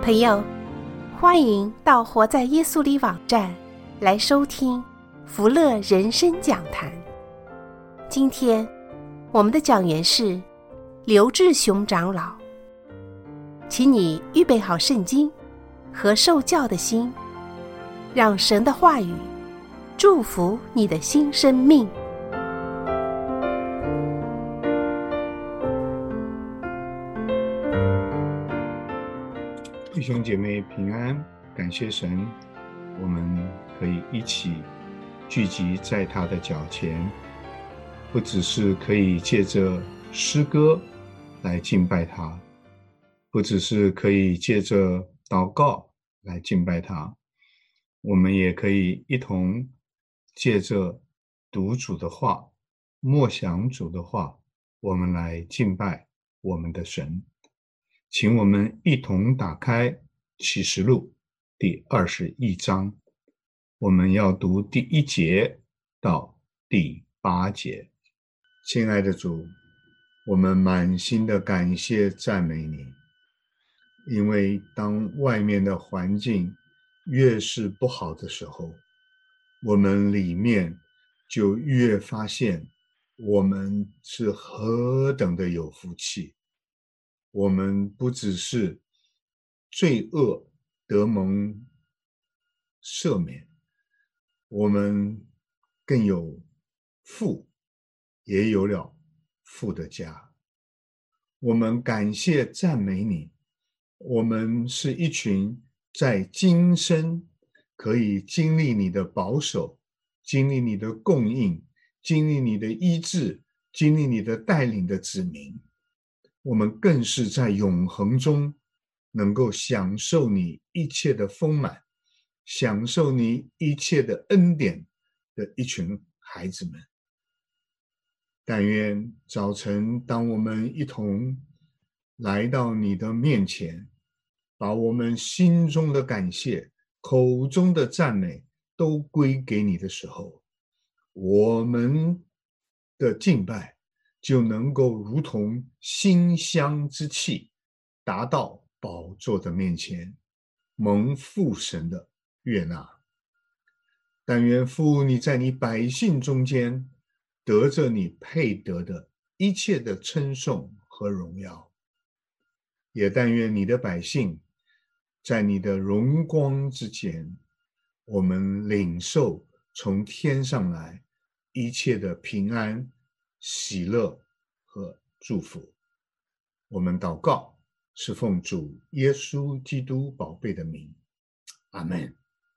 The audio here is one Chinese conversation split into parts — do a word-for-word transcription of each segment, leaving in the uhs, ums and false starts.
朋友，欢迎到活在耶稣里网站来收听福乐人生讲坛。今天我们的讲员是刘志雄长老，请你预备好圣经和受教的心，让神的话语祝福你的新生命。 弟兄姐妹平安，感谢神，我们可以一起聚集在他的脚前，不只是可以借着诗歌来敬拜他，不只是可以借着祷告来敬拜他，我们也可以一同借着读主的话，默想主的话，我们来敬拜我们的神。请我们一同打开启示录第二十一章，我们要读第一节到第八节。亲爱的主，我们满心的感谢赞美你，因为当外面的环境越是不好的时候，我们里面就越发现我们是何等的有福气。我们不只是罪恶得蒙赦免，我们更有父，也有了父的家。我们感谢赞美你，我们是一群在今生可以经历你的保守，经历你的供应，经历你的医治，经历你的带领的子民。我们更是在永恒中能够享受你一切的丰满，享受你一切的恩典的一群孩子们。但愿早晨当我们一同来到你的面前，把我们心中的感谢，口中的赞美都归给你的时候，我们的敬拜就能够如同馨香之气，达到宝座的面前，蒙父神的悦纳。但愿父你在你百姓中间得着你配得的一切的称颂和荣耀，也但愿你的百姓在你的荣光之间，我们领受从天上来一切的平安、喜乐和祝福。我们祷告是奉主耶稣基督宝贝的名，阿们。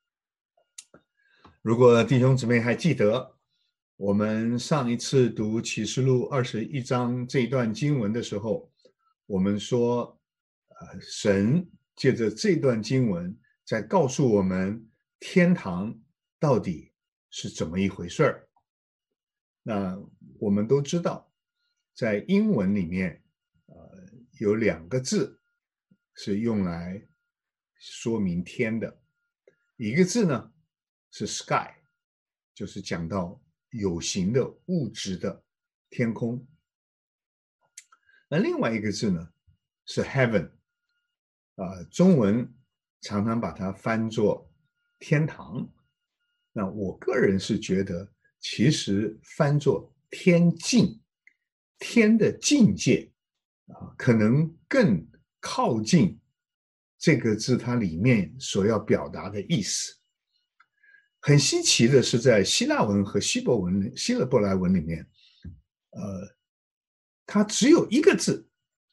如果弟兄姊妹还记得，我们上一次读启示录二十一章这一段经文的时候，我们说、呃、神借着这段经文在告诉我们天堂到底是怎么一回事儿。那我们都知道，在英文里面、呃、有两个字是用来说明天的，一个字呢是 sky， 就是讲到有形的物质的天空。那另外一个字呢是 heaven，呃、中文常常把它翻作天堂。那我个人是觉得其实翻作天境，天的境界、啊、可能更靠近这个字它里面所要表达的意思。很稀奇的是，在希腊文和希伯文、希勒伯来文里面，呃，它只有一个字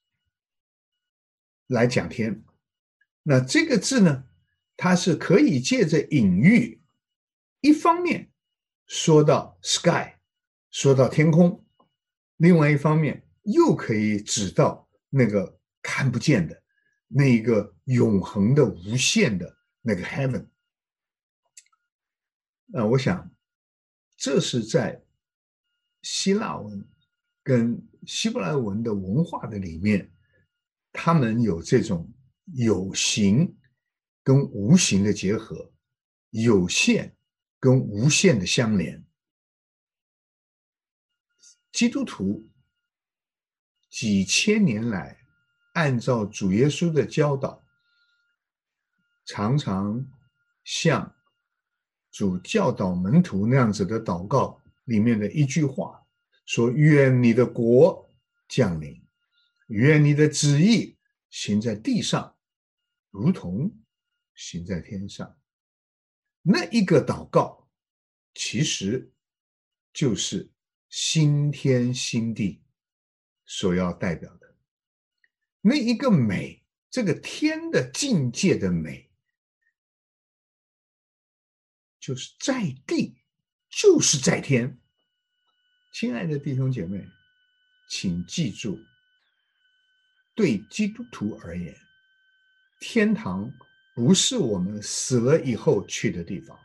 来讲天。那这个字呢，它是可以借着隐喻，一方面说到 sky， 说到天空，另外一方面又可以指到那个看不见的，那一个永恒的无限的那个 heaven。那我想这是在希腊文跟希伯来文的文化的里面，他们有这种有形跟无形的结合，有限跟无限的相连。基督徒几千年来按照主耶稣的教导， 常常像主教导门徒那样子的祷告里面的一句话，说愿你的国降临，愿你的旨意行在地上，如同行在天上。那一个祷告其实就是新天新地所要代表的那一个美，这个天的境界的美，就是在地，就是在天。亲爱的弟兄姐妹，请记住，对基督徒而言，天堂不是我们死了以后去的地方，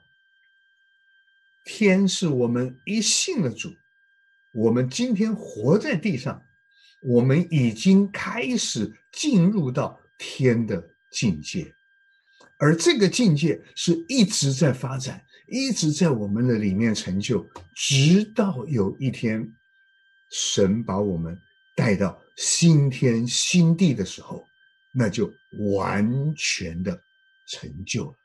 天是我们一信了主，我们今天活在地上，我们已经开始进入到天的境界，而这个境界是一直在发展，一直在我们的里面成就，直到有一天神把我们带到新天新地的时候，那就完全的成就了。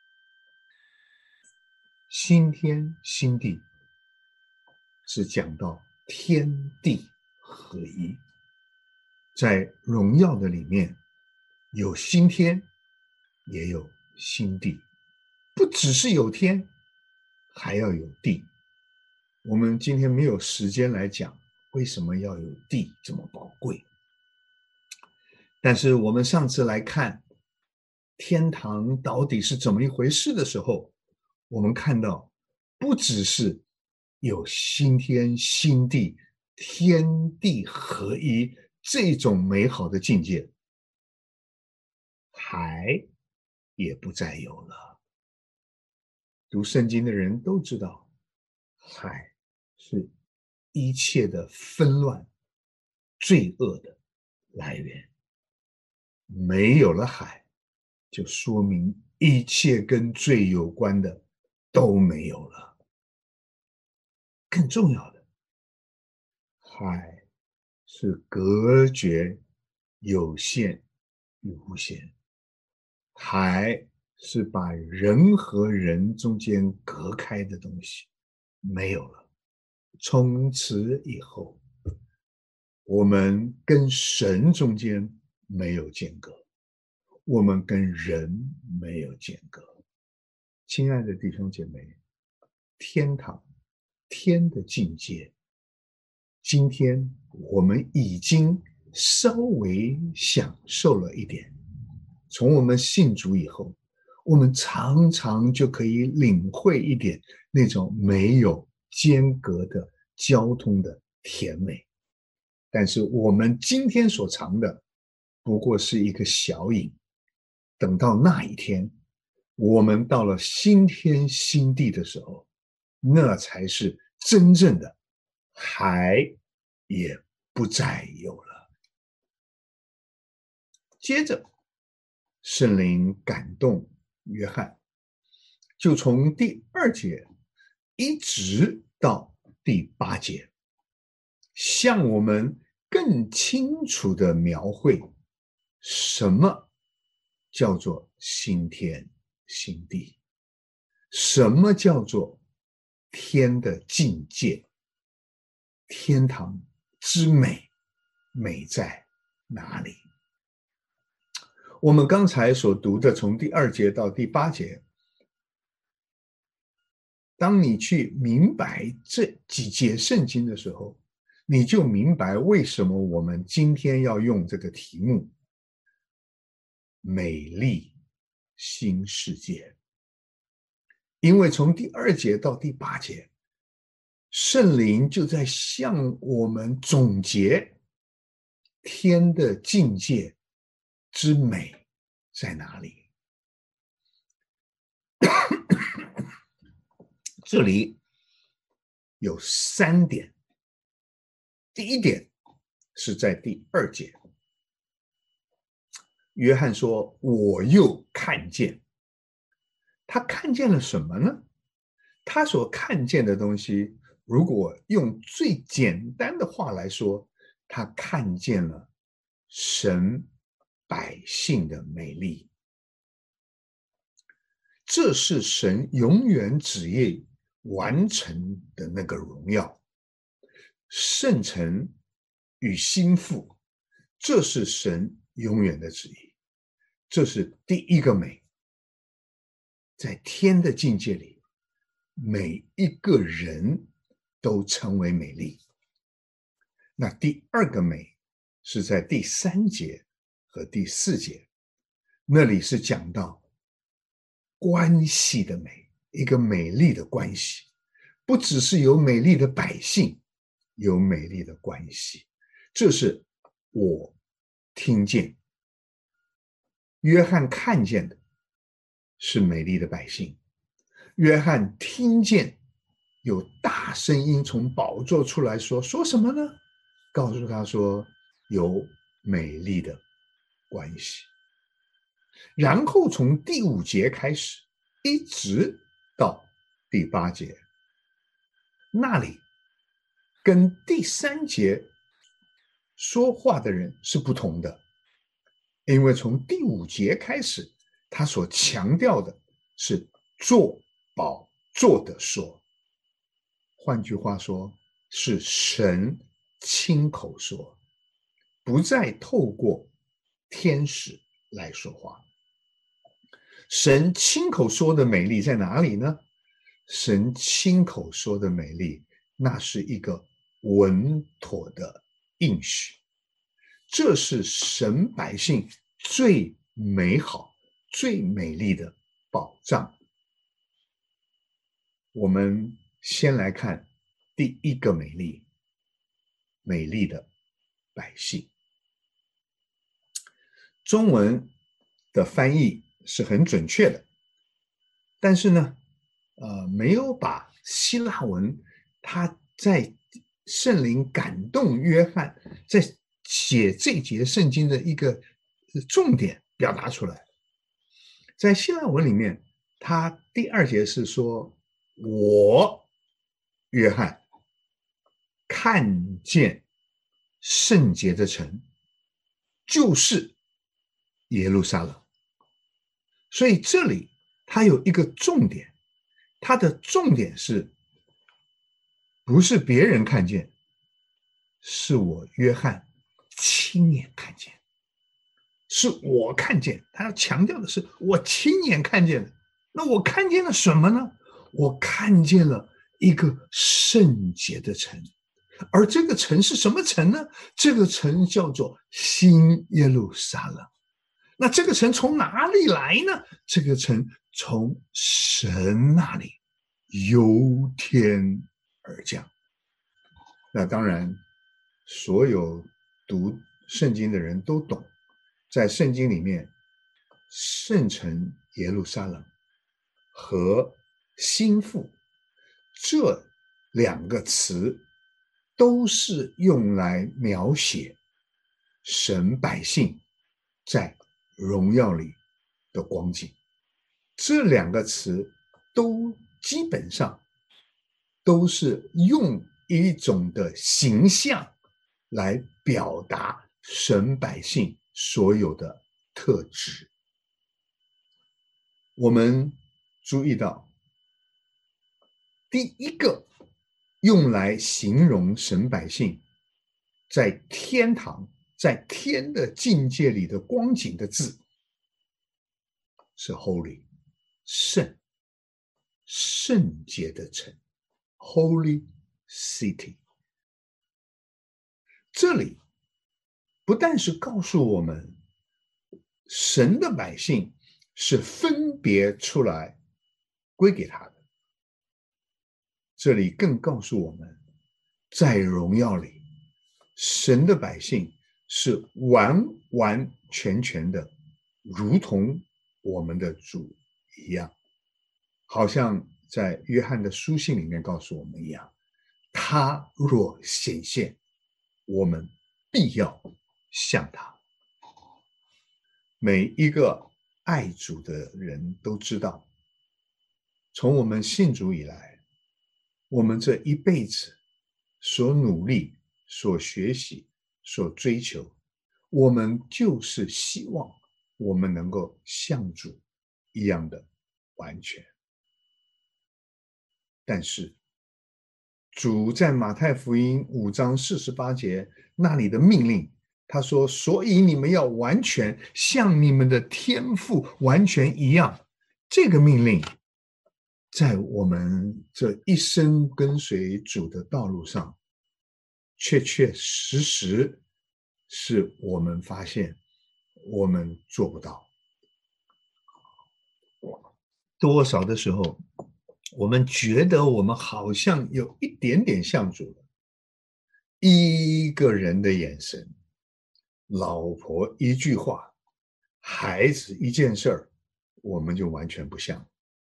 新天新地是讲到天地合一，在荣耀的里面有新天也有新地，不只是有天还要有地。我们今天没有时间来讲为什么要有地这么宝贵，但是我们上次来看天堂到底是怎么一回事的时候，我们看到不只是有新天新地，天地合一这种美好的境界，海也不再有了。读圣经的人都知道，海是一切的纷乱罪恶的来源，没有了海，就说明一切跟罪有关的都没有了。更重要的，海是隔绝有限与无限，海是把人和人中间隔开的东西，没有了。从此以后，我们跟神中间没有间隔，我们跟人没有间隔。亲爱的弟兄姐妹，天堂天的境界，今天我们已经稍微享受了一点。从我们信主以后，我们常常就可以领会一点那种没有间隔的交通的甜美。但是我们今天所尝的不过是一个小饮，等到那一天我们到了新天新地的时候，那才是真正的海也不再有了。接着圣灵感动约翰，就从第二节一直到第八节，向我们更清楚地描绘什么叫做新天新地，什么叫做天的境界，天堂之美美在哪里？我们刚才所读的从第二节到第八节，当你去明白这几节圣经的时候，你就明白为什么我们今天要用这个题目美丽新世界。因为从第二节到第八节，圣灵就在向我们总结天的境界之美在哪里。这里有三点。第一点是在第二节，约翰说我又看见。他看见了什么呢？他所看见的东西，如果用最简单的话来说，他看见了神百姓的美丽。 这是神永远旨意完成的那个荣耀。圣城与心腹，这是神永远的旨意，这是第一个美。在天的境界里，每一个人都成为美丽。那第二个美是在第三节和第四节，那里是讲到关系的美，一个美丽的关系，不只是有美丽的百姓，有美丽的关系。这是我听见，约翰看见的是美丽的百姓，约翰听见有大声音从宝座出来说，说什么呢？告诉他说有美丽的关系。然后从第五节开始一直到第八节，那里跟第三节说话的人是不同的，因为从第五节开始他所强调的是坐宝座的说，换句话说是神亲口说，不再透过天使来说话。神亲口说的美丽在哪里呢？神亲口说的美丽，那是一个稳妥的应许，这是神百姓最美好最美丽的保障。我们先来看第一个美丽，美丽的百姓。中文的翻译是很准确的，但是呢呃，没有把希腊文他在圣灵感动约翰在写这节圣经的一个重点表达出来。在希腊文里面，他第二节是说，我约翰看见圣洁的城，就是耶路撒冷。所以这里他有一个重点，他的重点是不是别人看见，是我约翰亲眼看见，是我看见。他要强调的是我亲眼看见的。那我看见了什么呢？我看见了一个圣洁的城。而这个城是什么城呢？这个城叫做新耶路撒冷。那这个城从哪里来呢？这个城从神那里由天而降。那当然所有读圣经的人都懂，在圣经里面圣城耶路撒冷和心腹这两个词都是用来描写神百姓在荣耀里的光景。这两个词都基本上都是用一种的形象来表达神百姓所有的特质。我们注意到第一个用来形容神百姓在天堂在天的境界里的光景的字是 Holy， 圣，圣洁的城， Holy City。 这里不但是告诉我们神的百姓是分别出来归给他的，这里更告诉我们在荣耀里神的百姓是完完全全的如同我们的主一样，好像在约翰的书信里面告诉我们一样，他若显现，我们必要像他。每一个爱主的人都知道，从我们信主以来，我们这一辈子所努力所学习所追求，我们就是希望我们能够像主一样的完全。但是主在马太福音五章四十八节那里的命令，他说：所以你们要完全，像你们的天父完全一样。这个命令在我们这一生跟随主的道路上，确确实实是我们发现我们做不到。多少的时候，我们觉得我们好像有一点点像主了，一个人的眼神，老婆一句话，孩子一件事儿，我们就完全不像。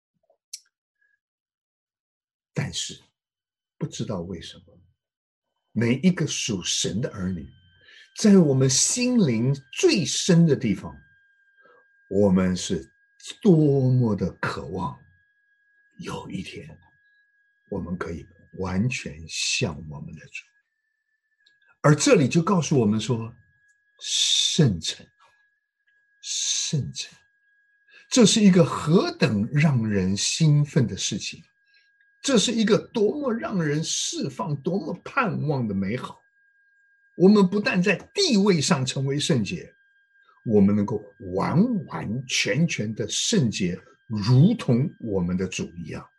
但是不知道为什么，每一个属神的儿女，在我们心灵最深的地方，我们是多么的渴望有一天我们可以完全像我们的主。而这里就告诉我们说，圣城，圣城，这是一个何等让人兴奋的事情，这是一个多么让人释放，多么盼望的美好。我们不但在地位上成为圣洁，我们能够完完全全的圣洁，如同我们的主一样。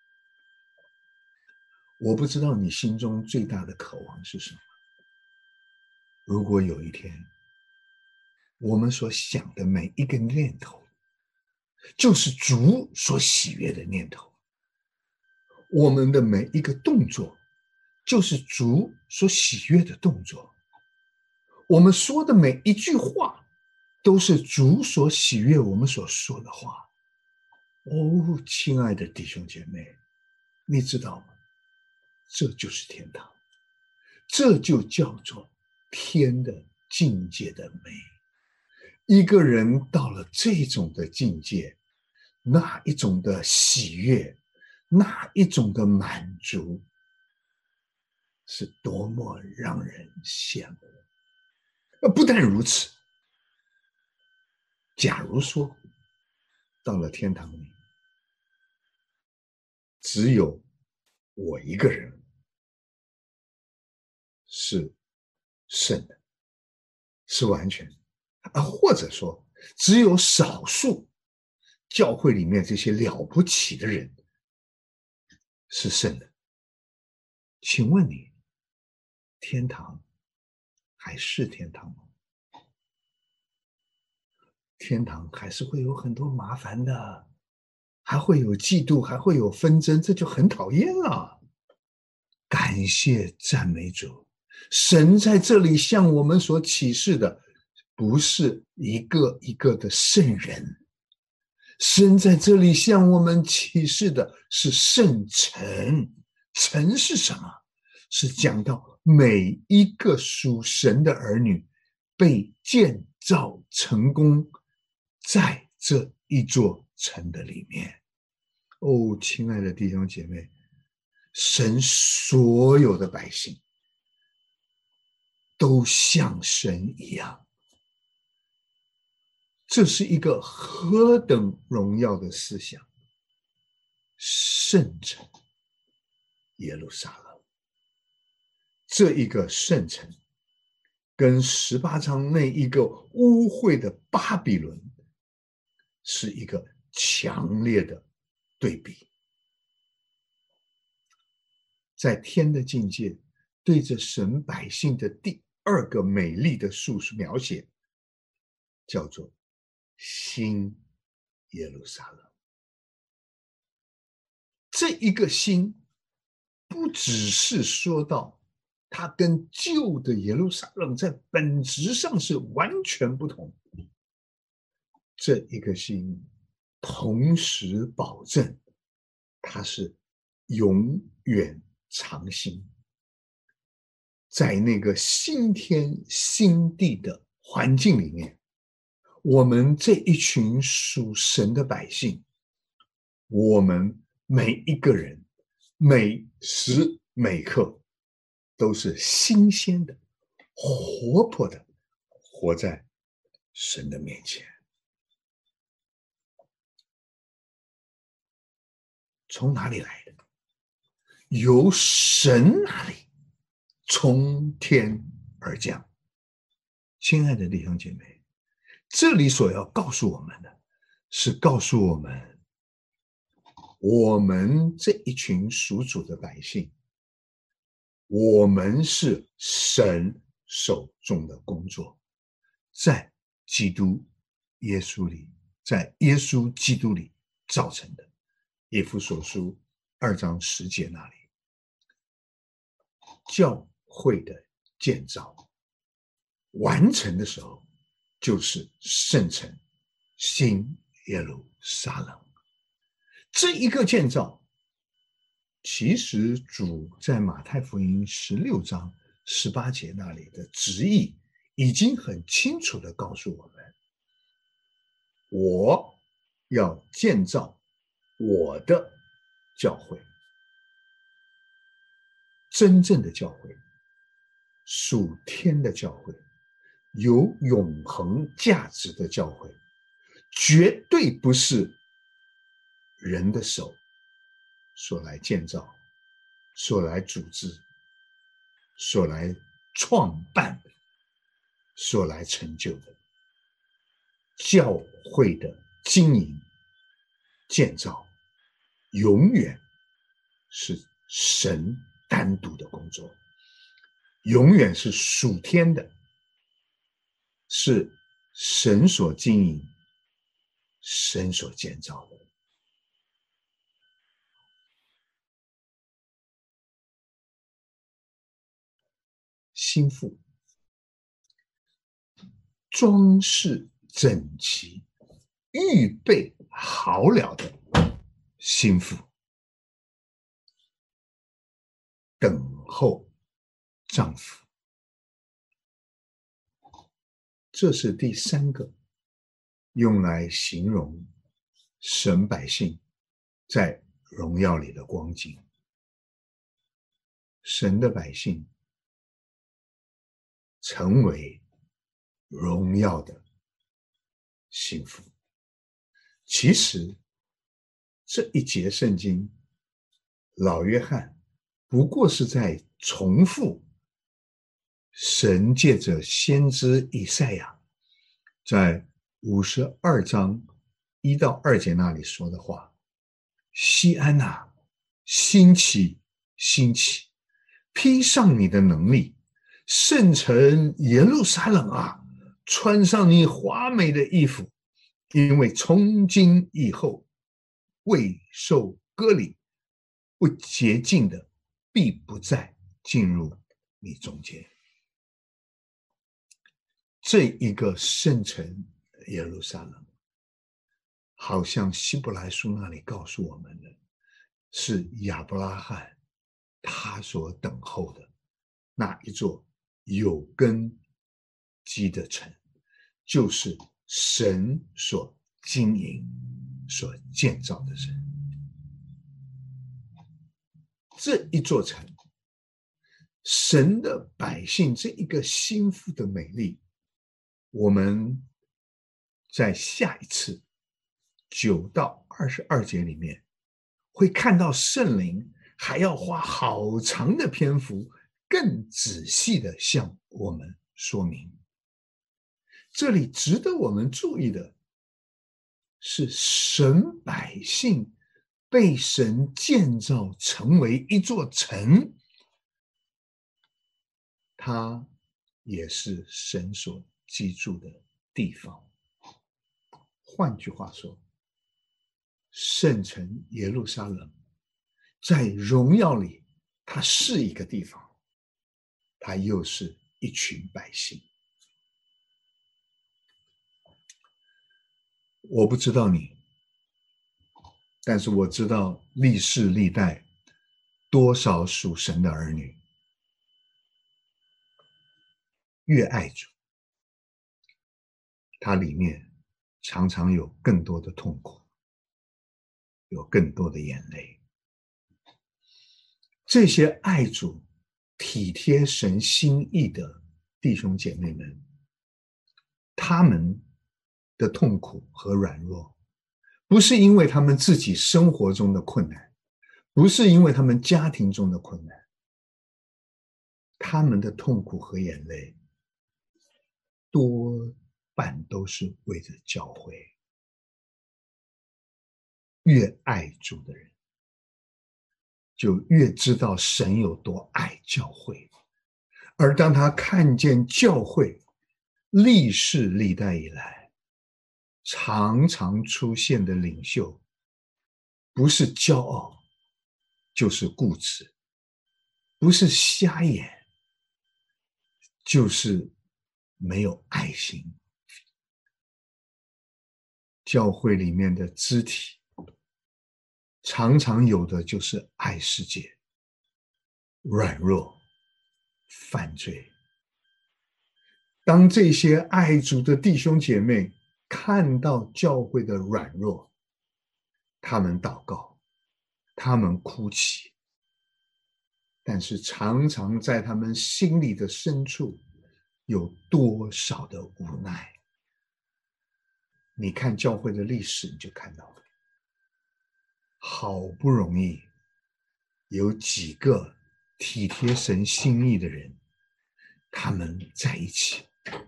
我不知道你心中最大的渴望是什么。如果有一天，我们所想的每一个念头，就是主所喜悦的念头，我们的每一个动作，就是主所喜悦的动作，我们说的每一句话，都是主所喜悦我们所说的话。哦，亲爱的弟兄姐妹，你知道吗？这就是天堂，这就叫做天的境界的美。一个人到了这种的境界，那一种的喜悦，那一种的满足，是多么让人羡慕。不但如此，假如说到了天堂里，只有我一个人是圣的，是完全的，啊，或者说只有少数教会里面这些了不起的人是圣的，请问你，天堂还是天堂吗？天堂还是会有很多麻烦的，还会有嫉妒，还会有纷争，这就很讨厌了。感谢赞美主，神在这里向我们所启示的不是一个一个的圣人，神在这里向我们启示的是圣城。城是什么？是讲到每一个属神的儿女被建造成功在这一座城的里面。哦，亲爱的弟兄姐妹，神所有的百姓都像神一样，这是一个何等荣耀的思想。圣城耶路撒冷，这一个圣城跟十八章那一个污秽的巴比伦是一个强烈的对比。在天的境界对着神百姓的第二个美丽的述描写，叫做新耶路撒冷。这一个新不只是说到它跟旧的耶路撒冷在本质上是完全不同，这一个新同时保证它是永远长新。在那个新天新地的环境里面，我们这一群属神的百姓，我们每一个人每时每刻都是新鲜的、活泼的，活在神的面前。 从哪里来的？由神那里从天而降。亲爱的弟兄姐妹，这里所要告诉我们的是告诉我们，我们这一群属主的百姓，我们是神手中的工作，在基督耶稣里，在耶稣基督里造成的。以弗所书二章十节那里，教会的建造完成的时候，就是圣城新耶路撒冷。这一个建造，其实主在马太福音十六章十八节那里的旨意已经很清楚地告诉我们，我要建造我的教会，真正的教会，属天的教会，有永恒价值的教会，绝对不是人的手所来建造，所来组织，所来创办，所来成就的。教会的经营建造永远是神单独的工作，永远是属天的，是神所经营，神所建造的。心腹装饰整齐，预备好了的心腹，等候丈夫。这是第三个用来形容神百姓在荣耀里的光景。神的百姓成为荣耀的幸福。其实这一节圣经，老约翰不过是在重复神借着先知以赛亚在五十二章一到二节那里说的话：西安啊，兴起兴起，披上你的能力，圣城耶路撒冷啊，穿上你华美的衣服，因为从今以后未受割礼不洁净的必不再进入你中间。这一个圣城耶路撒冷，好像希伯来书那里告诉我们的，是亚伯拉罕他所等候的那一座有根基的城，就是神所经营所建造的城。这一座城，神的百姓这一个心腹的美丽，我们在下一次九到二十二节里面会看到圣灵还要花好长的篇幅更仔细的向我们说明。这里值得我们注意的是，神百姓被神建造成为一座城，它也是神所居住的地方。换句话说，圣城耶路撒冷在荣耀里，它是一个地方，它又是一群百姓。我不知道你，但是我知道历世历代多少属神的儿女，越爱主，它里面常常有更多的痛苦，有更多的眼泪。这些爱主、体贴神心意的弟兄姐妹们，他们的痛苦和软弱，不是因为他们自己生活中的困难， 不是因为他们家庭中的困难，他们的痛苦和眼泪多半都是为着教会。越爱主的人，就越知道神有多爱教会，而当他看见教会历世历代以来常常出现的领袖，不是骄傲就是固执，不是瞎眼就是没有爱心。教会里面的肢体常常有的就是爱世界、软弱、犯罪。当这些爱主的弟兄姐妹看到教会的软弱，他们祷告，他们哭泣，但是常常在他们心里的深处有多少的无奈。你看教会的历史，你就看到了，好不容易有几个体贴神心意的人，他们在一起，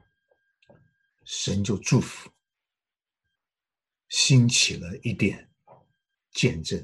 神就祝福，兴起了一点见证。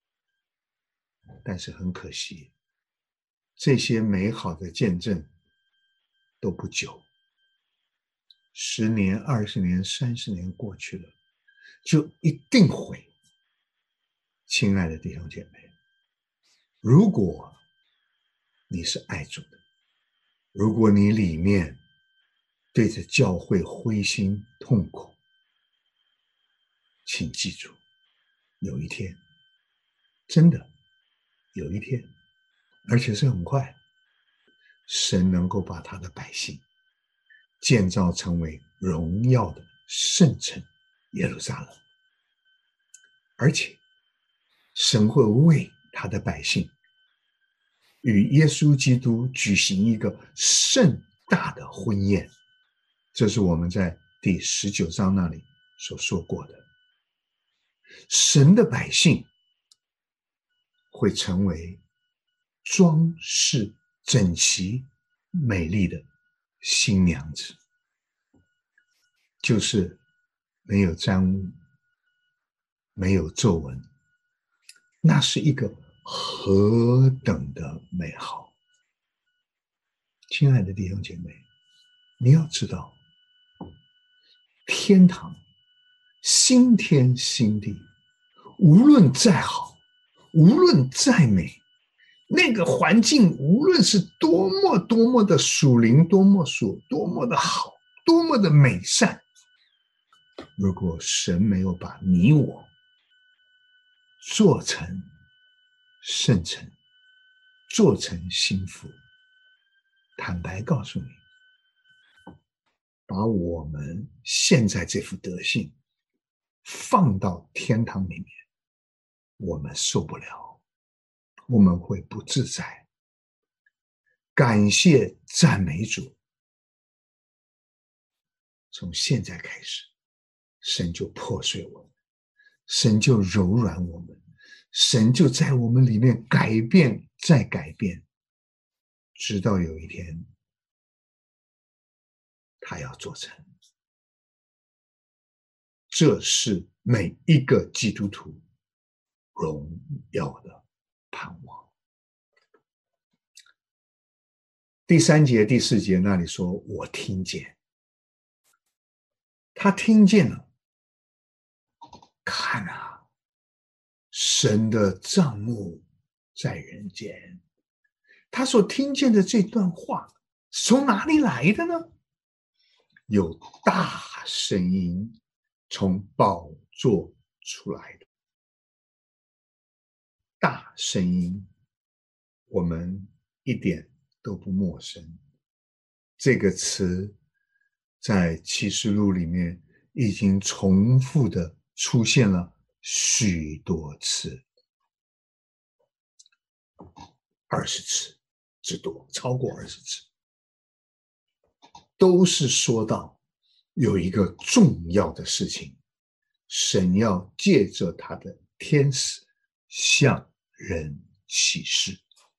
但是很可惜，这些美好的见证都不久，十年、二十年、三十年过去了，就一定会。亲爱的弟兄姐妹，如果你是爱主的，如果你里面对着教会灰心痛苦，请记住，有一天，真的有一天，而且是很快，神能够把他的百姓建造成为荣耀的圣城耶路撒冷，而且神会为他的百姓与耶稣基督举行一个盛大的婚宴，这是我们在第十九章那里所说过的。神的百姓会成为装饰整齐美丽的新娘子，就是没有沾污，没有皱纹，那是一个何等的美好。亲爱的弟兄姐妹，你要知道，天堂新天新地，无论再好，无论再美，那个环境无论是多么多么的属灵，多么属多么的好，多么的美善，如果神没有把你我做成圣城，做成幸福，坦白告诉你，把我们现在这副德性放到天堂里面，我们受不了，我们会不自在。感谢赞美主，从现在开始，神就破碎我们，神就柔软我们，神就在我们里面改变再改变，直到有一天他要做成。这是每一个基督徒荣耀的盼望。第三节第四节那里说，我听见，他听见了，看啊，神的帐幕在人间。他所听见的这段话从哪里来的呢？有大声音从宝座出来的。大声音我们一点都不陌生，这个词在启示录里面已经重复的出现了许多次，二十次之多，超过二十次，都是说到有一个重要的事情，神要借着他的天使向人启示。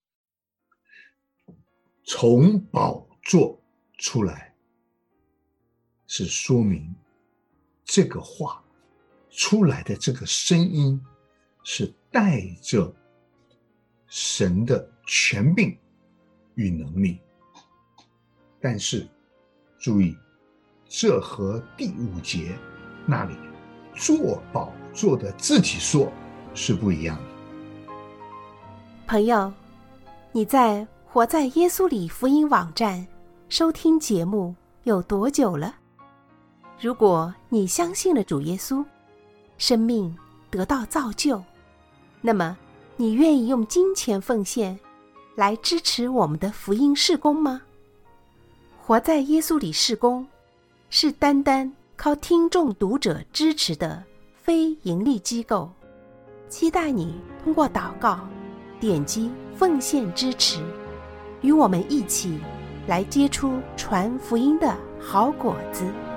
从宝座出来，是说明这个话出来的这个声音是带着神的权柄与能力。但是注意，这和第五节那里坐宝座的自己说是不一样的。 朋友，你在活在耶稣里福音网站收听节目有多久了？如果你相信了主耶稣，生命得到造就，那么你愿意用金钱奉献来支持我们的福音事工吗？活在耶稣里事工是单单靠听众读者支持的非盈利机构，期待你通过祷告点击奉献支持，与我们一起来结出传福音的好果子。